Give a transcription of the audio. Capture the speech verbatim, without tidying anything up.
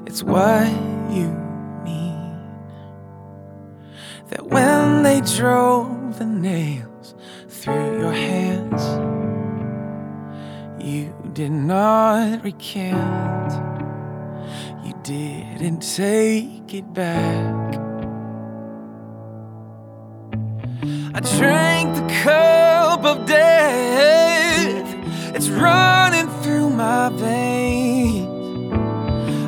it's what you mean. That when they drove the nails through your hands, you did not recant. You didn't take it back. I drank the cup of death